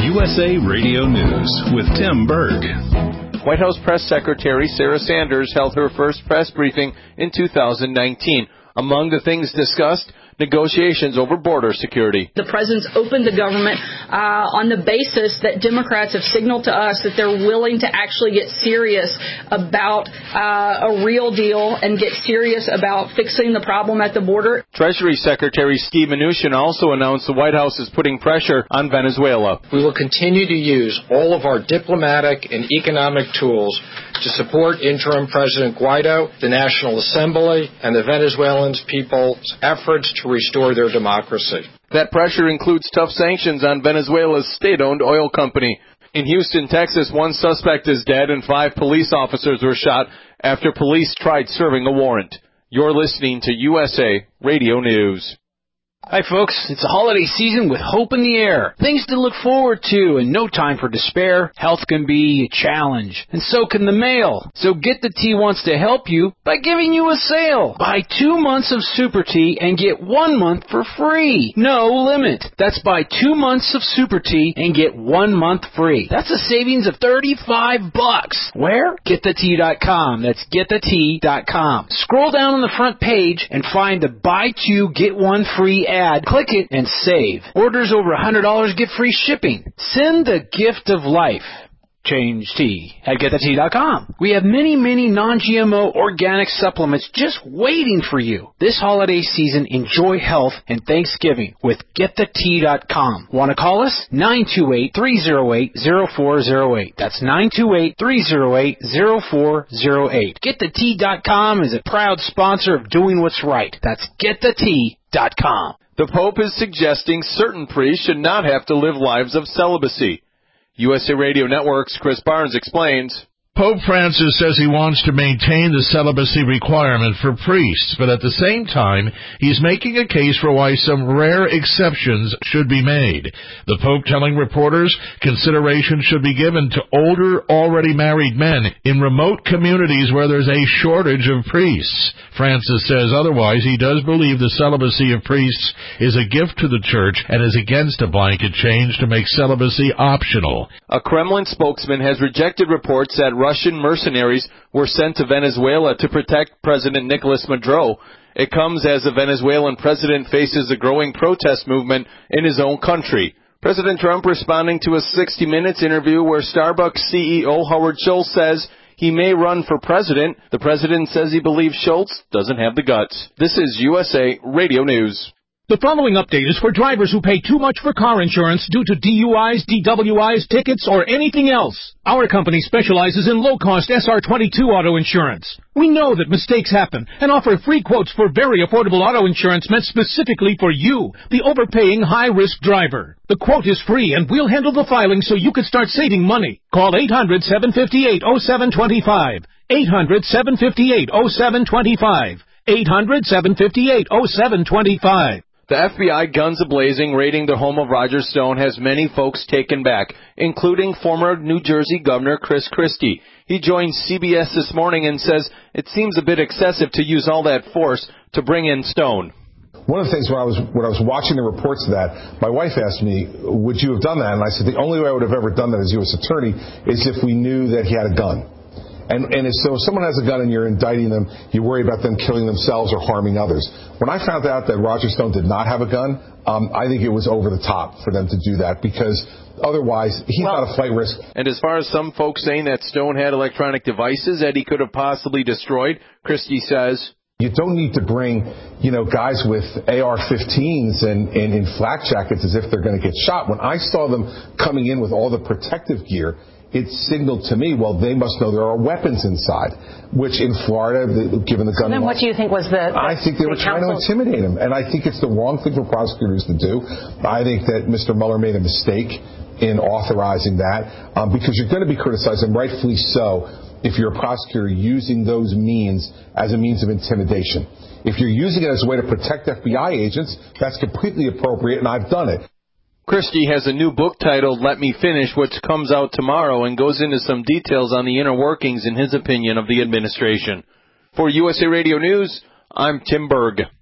USA Radio News with Tim Berg. White House Press Secretary Sarah Sanders held her first press briefing in 2019. Among the things discussed, negotiations over border security. The president's opened the government on the basis that Democrats have signaled to us that they're willing to actually get serious about a real deal and get serious about fixing the problem at the border. Treasury Secretary Steve Mnuchin also announced the White House is putting pressure on Venezuela. We will continue to use all of our diplomatic and economic tools to support interim President Guaido, the National Assembly, and the Venezuelan people's efforts to restore their democracy. That pressure includes tough sanctions on Venezuela's state-owned oil company. In Houston, Texas, one suspect is dead and 5 police officers were shot after police tried serving a warrant. You're listening to USA Radio News. Hi, folks. It's the holiday season with hope in the air. Things to look forward to and no time for despair. Health can be a challenge, and so can the mail. So Get the Tea wants to help you by giving you a sale. Buy 2 months of Super Tea and get 1 month for free. No limit. That's buy 2 months of Super Tea and get 1 month free. That's a savings of $35. Where? GetTheTea.com. That's GetTheTea.com. Scroll down on the front page and find the Buy 2, Get 1 free ad. Click it and save. Orders over $100 get free shipping. Send the gift of life. Change tea at GetTheTea.com. We have many non-GMO organic supplements just waiting for you. This holiday season, enjoy health and Thanksgiving with GetTheTea.com. Want to call us? 928-308-0408. That's 928-308-0408. GetTheTea.com is a proud sponsor of doing what's right. That's GetTheTea.com. The Pope is suggesting certain priests should not have to live lives of celibacy. USA Radio Network's Chris Barnes explains. Pope Francis says he wants to maintain the celibacy requirement for priests, but at the same time, he's making a case for why some rare exceptions should be made. The Pope telling reporters consideration should be given to older, already married men in remote communities where there's a shortage of priests. Francis says otherwise he does believe the celibacy of priests is a gift to the church and is against a blanket change to make celibacy optional. A Kremlin spokesman has rejected reports that Russian mercenaries were sent to Venezuela to protect President Nicolas Maduro. It comes as the Venezuelan president faces a growing protest movement in his own country. President Trump responding to a 60 Minutes interview where Starbucks CEO Howard Schultz says he may run for president. The president says he believes Schultz doesn't have the guts. This is USA Radio News. The following update is for drivers who pay too much for car insurance due to DUIs, DWIs, tickets, or anything else. Our company specializes in low-cost SR22 auto insurance. We know that mistakes happen and offer free quotes for very affordable auto insurance meant specifically for you, the overpaying high-risk driver. The quote is free and we'll handle the filing so you can start saving money. Call 800-758-0725. 800-758-0725. 800-758-0725. The FBI, guns a-blazing, raiding the home of Roger Stone has many folks taken back, including former New Jersey Governor Chris Christie. He joined CBS this morning and says it seems a bit excessive to use all that force to bring in Stone. One of the things when I was watching the reports of that, my wife asked me, would you have done that? And I said, the only way I would have ever done that as U.S. attorney is if we knew that he had a gun. And so if someone has a gun and you're indicting them, you worry about them killing themselves or harming others. When I found out that Roger Stone did not have a gun, I think it was over the top for them to do that because otherwise he's not a flight risk. And as far as some folks saying that Stone had electronic devices that he could have possibly destroyed, Christie says, you don't need to bring, guys with AR-15s and in flak jackets as if they're going to get shot. When I saw them coming in with all the protective gear, it signaled to me, well, they must know there are weapons inside, which in Florida, given the gun law. Then what do you think was the I think they were trying to intimidate him, and I think it's the wrong thing for prosecutors to do. I think that Mr. Mueller made a mistake in authorizing that because you're going to be criticized, and rightfully so, if you're a prosecutor using those means as a means of intimidation. If you're using it as a way to protect FBI agents, that's completely appropriate, and I've done it. Christie has a new book titled Let Me Finish, which comes out tomorrow and goes into some details on the inner workings, in his opinion, of the administration. For USA Radio News, I'm Tim Berg.